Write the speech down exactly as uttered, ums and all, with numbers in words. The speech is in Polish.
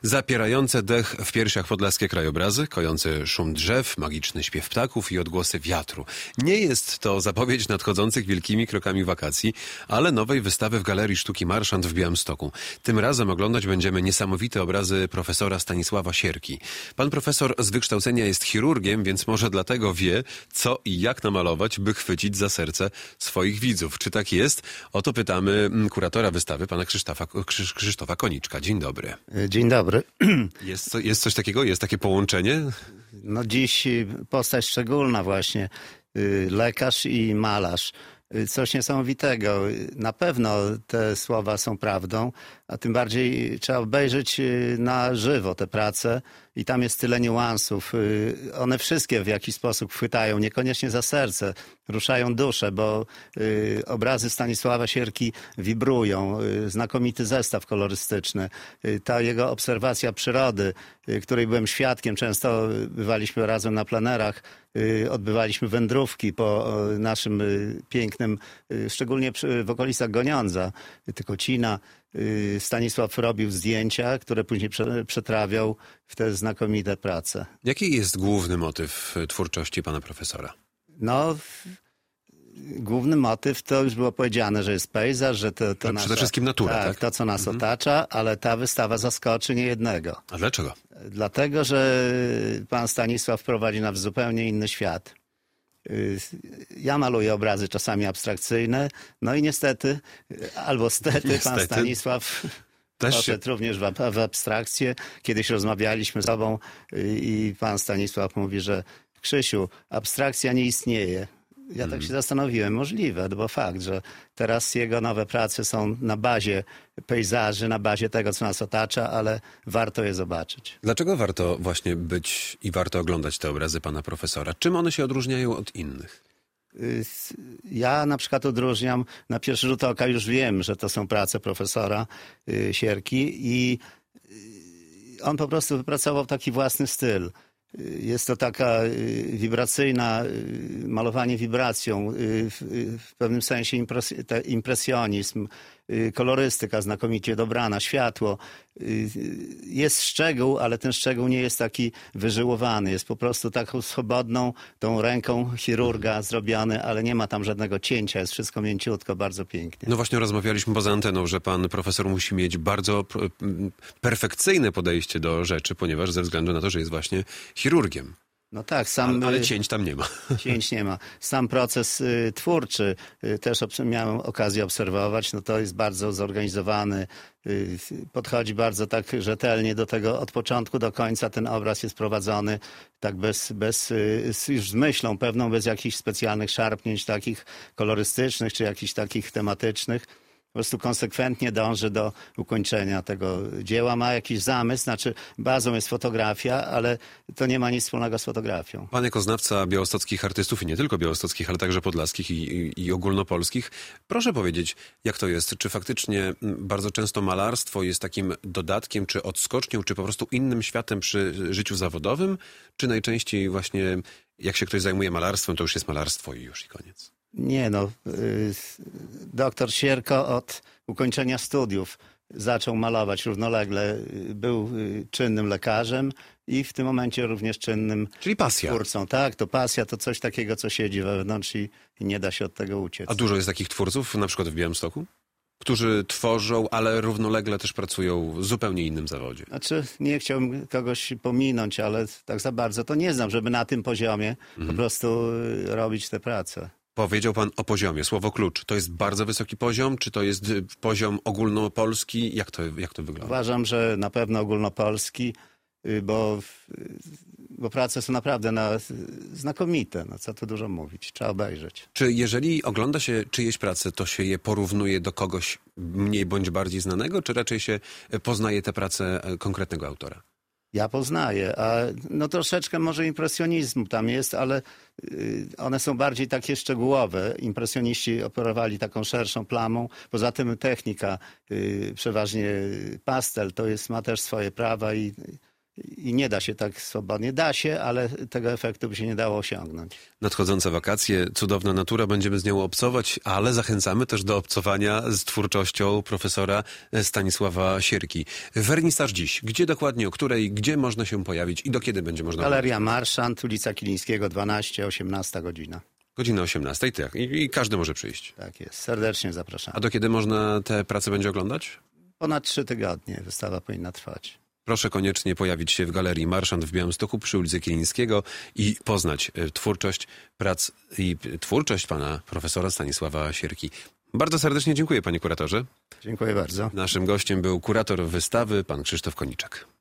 Zapierające dech w piersiach podlaskie krajobrazy, kojący szum drzew, magiczny śpiew ptaków i odgłosy wiatru. Nie jest to zapowiedź nadchodzących wielkimi krokami wakacji, ale nowej wystawy w Galerii Sztuki Marszant w Białymstoku. Tym razem oglądać będziemy niesamowite obrazy profesora Stanisława Sierki. Pan profesor z wykształcenia jest chirurgiem, więc może dlatego wie, co i jak namalować, by chwycić za serce swoich widzów. Czy tak jest? O to pytamy kuratora wystawy, pana Krzysztofa, Krzysz, Krzysztofa Koniczka. Dzień dobry. Dzień dobry. Jest, jest coś takiego? Jest takie połączenie? No dziś postać szczególna właśnie. Lekarz i malarz. Coś niesamowitego. Na pewno te słowa są prawdą, a tym bardziej trzeba obejrzeć na żywo te prace i tam jest tyle niuansów. One wszystkie w jakiś sposób chwytają, niekoniecznie za serce, ruszają duszę, bo obrazy Stanisława Sierki wibrują. Znakomity zestaw kolorystyczny. Ta jego obserwacja przyrody, której byłem świadkiem, często bywaliśmy razem na plenerach, odbywaliśmy wędrówki po naszym pięknym, szczególnie w okolicach Goniądza, Tykocina. Stanisław robił zdjęcia, które później przetrawiał w te znakomite prace. Jaki jest główny motyw twórczości pana profesora? No, główny motyw to już było powiedziane, że jest pejzaż, że to, to Przede nasza, wszystkim natura, tak? tak? To, co nas mhm. otacza, ale ta wystawa zaskoczy niejednego. A dlaczego? Dlatego, że pan Stanisław prowadzi nas w zupełnie inny świat. Ja maluję obrazy czasami abstrakcyjne, no i niestety, albo stety, niestety. Pan Stanisław też poszedł się... również w, w abstrakcję. Kiedyś rozmawialiśmy z sobą i pan Stanisław mówi, że Krzysiu, abstrakcja nie istnieje. Ja tak się zastanowiłem, możliwe, bo fakt, że teraz jego nowe prace są na bazie pejzaży, na bazie tego, co nas otacza, ale warto je zobaczyć. Dlaczego warto właśnie być i warto oglądać te obrazy pana profesora? Czym one się odróżniają od innych? Ja na przykład odróżniam, na pierwszy rzut oka już wiem, że to są prace profesora Sierki i on po prostu wypracował taki własny styl. Jest to taka wibracyjna, malowanie wibracją, w pewnym sensie impresjonizm, kolorystyka znakomicie dobrana, światło. Jest szczegół, ale ten szczegół nie jest taki wyżyłowany. Jest po prostu taką swobodną, tą ręką chirurga zrobiony, ale nie ma tam żadnego cięcia. Jest wszystko mięciutko, bardzo pięknie. No właśnie rozmawialiśmy poza anteną, że pan profesor musi mieć bardzo perfekcyjne podejście do rzeczy, ponieważ ze względu na to, że jest właśnie chirurgiem. No tak, sam, ale, ale cięć tam nie ma. Cięć nie ma. Sam proces y, twórczy y, też miałem okazję obserwować. No to jest bardzo zorganizowany. Y, podchodzi bardzo tak rzetelnie do tego od początku do końca. Ten obraz jest prowadzony tak bez, bez y, już z myślą pewną, bez jakichś specjalnych szarpnięć takich kolorystycznych czy jakichś takich tematycznych. Po prostu konsekwentnie dąży do ukończenia tego dzieła. Ma jakiś zamysł, znaczy bazą jest fotografia, ale to nie ma nic wspólnego z fotografią. Pan jako znawca białostockich artystów i nie tylko białostockich, ale także podlaskich i, i, i ogólnopolskich, proszę powiedzieć, jak to jest? Czy faktycznie bardzo często malarstwo jest takim dodatkiem, czy odskocznią, czy po prostu innym światem przy życiu zawodowym? Czy najczęściej właśnie jak się ktoś zajmuje malarstwem, to już jest malarstwo i już i koniec? Nie no, doktor Sierko od ukończenia studiów zaczął malować równolegle. Był czynnym lekarzem i w tym momencie również czynnym Czyli pasja. twórcą. Tak, to pasja to coś takiego, co siedzi wewnątrz i, i nie da się od tego uciec. A dużo jest takich twórców, na przykład w Białymstoku? Którzy tworzą, ale równolegle też pracują w zupełnie innym zawodzie. Znaczy, nie chciałbym kogoś pominąć, ale tak za bardzo to nie znam, żeby na tym poziomie mhm. po prostu robić te prace. Powiedział pan o poziomie, słowo klucz. To jest bardzo wysoki poziom, czy to jest poziom ogólnopolski? Jak to, jak to wygląda? Uważam, że na pewno ogólnopolski, bo, bo prace są naprawdę na, znakomite. No, co tu dużo mówić, trzeba obejrzeć. Czy jeżeli ogląda się czyjeś prace, to się je porównuje do kogoś mniej bądź bardziej znanego, czy raczej się poznaje te prace konkretnego autora? Ja poznaję, a no troszeczkę może impresjonizm tam jest, ale one są bardziej takie szczegółowe. Impresjoniści operowali taką szerszą plamą. Poza tym technika, przeważnie pastel, to jest, ma też swoje prawa i i nie da się tak swobodnie. Da się, ale tego efektu by się nie dało osiągnąć. Nadchodzące wakacje, cudowna natura, będziemy z nią obcować, ale zachęcamy też do obcowania z twórczością profesora Stanisława Sierki. Wernisaż dziś. Gdzie dokładnie, o której, gdzie można się pojawić i do kiedy będzie można... Galeria Marszant, ulica Kilińskiego dwanaście, osiemnasta godzina. Godzina osiemnasta, tak. I, I każdy może przyjść. Tak jest. Serdecznie zapraszam. A do kiedy można te prace będzie oglądać? Ponad trzy tygodnie wystawa powinna trwać. Proszę koniecznie pojawić się w Galerii Marszant w Białymstoku przy ulicy Kilińskiego i poznać twórczość prac i twórczość pana profesora Stanisława Sierki. Bardzo serdecznie dziękuję, panie kuratorze. Dziękuję bardzo. Naszym gościem był kurator wystawy, pan Krzysztof Koniczak.